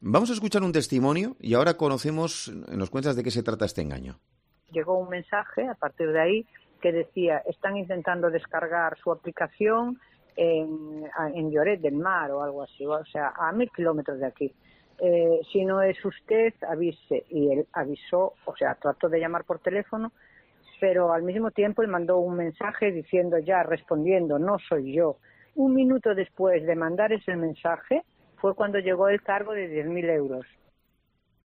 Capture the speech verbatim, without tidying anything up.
Vamos a escuchar un testimonio y ahora conocemos, nos cuentas de qué se trata este engaño. Llegó un mensaje a partir de ahí que decía, están intentando descargar su aplicación en, en Lloret del Mar o algo así, o sea, a mil kilómetros de aquí. Eh, si no es usted, avise. Y él avisó, o sea, trató de llamar por teléfono, pero al mismo tiempo él mandó un mensaje diciendo ya, respondiendo, no soy yo. Un minuto después de mandar ese mensaje fue cuando llegó el cargo de diez mil euros.